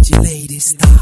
DJ Lady Style.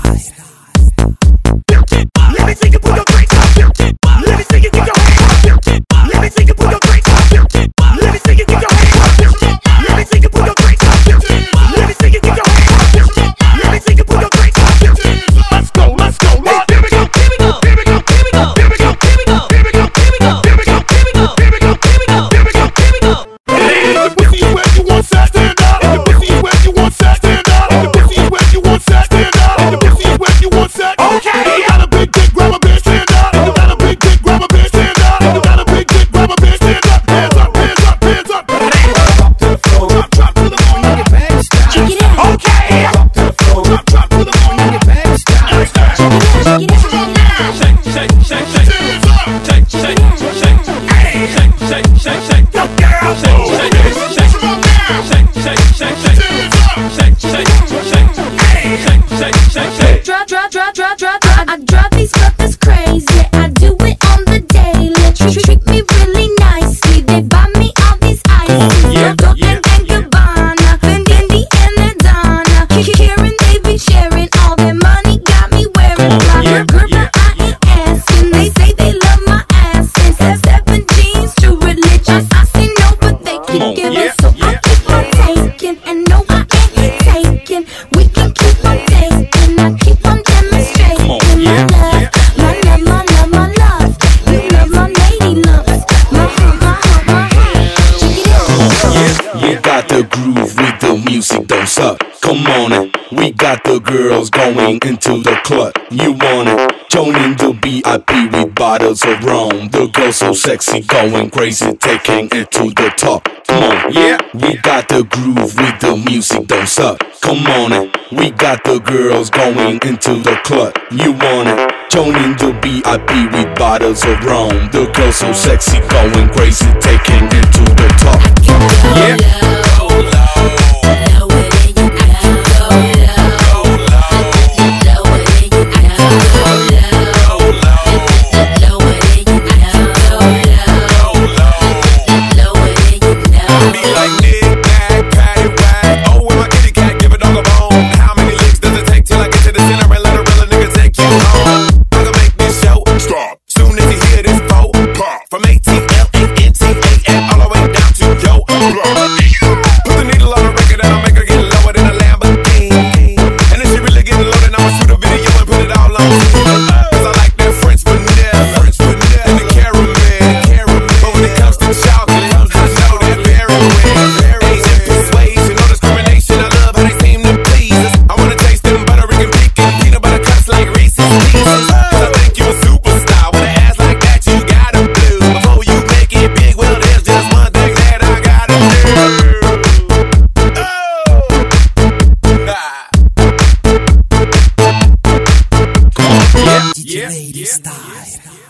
Let me see you put your drinks up. Let me see you get your hands up. Let me see you put your drinks up. Let me see you get your hands up. Let me see you put your drinks up. Let me see you get your hands up. Let me see you put your drinks up. Let's go, let's go. Here we go, here we go, here we go, here we go, here we go, here we go, here we go, here we go, here we go, here we go, here we go, here we go, here we go, here we go. If the pussy is where you want sex, stand up. If the pussy is where you want sex, stand up. If the pussy is where you want sex, stand up. If the pussy is where you want sex, okay. If you got a big dick, grab a bitch, stand up. If you got a big dick, grab a bitch, stand up. If you got a big dick, grab a bitch, stand up. Hands up, hands up, hands up. Drop to the floor, drop to the floor, your bag style. Check it out. Okay. Drop to the floor, drop to the floor, your bag style. Check it out, check it out. Shake, shake, shake, shake. Hands up. Shake, shake, shake. Hey, shake, shake, shake, shake. Yo, girl. Shake, shake, shake, shake. Shake, shake, shake, shake. Hands up. Shake, shake, shake. Hey, shake, shake, shake, shake. Drop. I drive these brothers crazy. I do it on the daily. Treat me really nicely. They buy me all these ices. Dolce and Gabbana, Fendi and Madonna. Karen, they be sharing all their money. Got me wearing flower. Girl, but I ain't asking. They say they love my ass. And says 7 jeans, true religion. I say no, but they can give it. So I keep on taking. And no, I ain't taking. We can keep on taking. I keep on demonstrating my love. My love, my love, my love. You love my lady loves. My heart, my heart, my heart. Check it out. You got the groove with the music, don't suck. Come on in. We got the girls going into the club. You want it? Joining the VIP with bottles of rum. The girls so sexy, going crazy, taking it to the top. Come on, yeah. We got the groove with the music, don't suck. Come on in. We got the girls going into the club. You want it? Joining the VIP with bottles of rum. The girls so sexy, going crazy, taking it to the top. Yeah. Go low. DJ Lady Style.